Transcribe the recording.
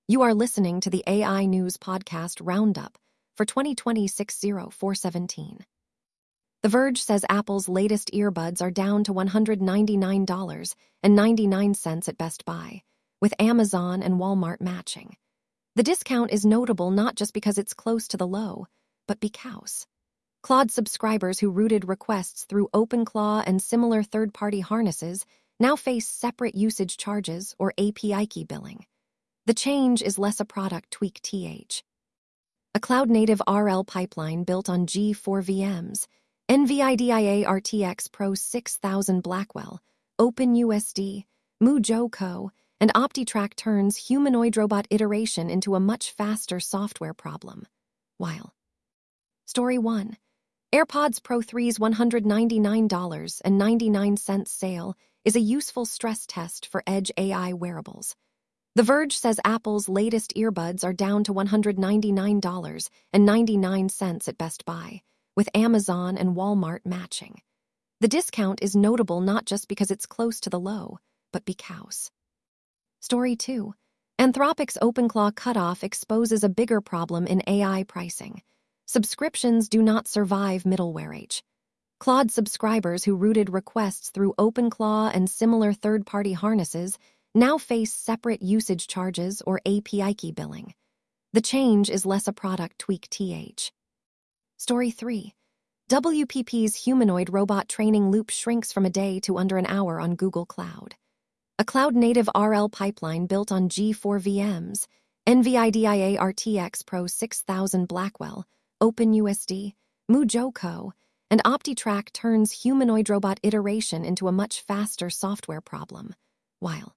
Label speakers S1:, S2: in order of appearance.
S1: You are listening to the AI News Podcast Roundup for 2020-60417. The Verge says Apple's latest earbuds are down to $199.99 at Best Buy, with Amazon and Walmart matching. The discount is notable not just because it's close to the low, but because Claude subscribers who routed requests through OpenClaw and similar third-party harnesses now face separate usage charges or API key billing. The change is less a product tweak th. A cloud-native RL pipeline built on G4 VMs, NVIDIA RTX Pro 6000 Blackwell, OpenUSD, MuJoCo, and OptiTrack turns humanoid robot iteration into a much faster software problem. While Story 1. AirPods Pro 3's $199.99 sale is a useful stress test for edge AI wearables. The Verge says Apple's latest earbuds are down to $199.99 at Best Buy, with Amazon and Walmart matching. The discount is notable not just because it's close to the low, but because Story 2. Anthropic's OpenClaw cutoff exposes a bigger problem in AI pricing. Subscriptions do not survive middleware H. Claude subscribers who routed requests through OpenClaw and similar third-party harnesses now face separate usage charges or API key billing. The change is less a product tweak th. Story 3. WPP's humanoid robot training loop shrinks from a day to under an hour on Google Cloud. A cloud-native RL pipeline built on G4 VMs, NVIDIA RTX Pro 6000 Blackwell, OpenUSD, MuJoCo, and OptiTrack turns humanoid robot iteration into a much faster software problem. While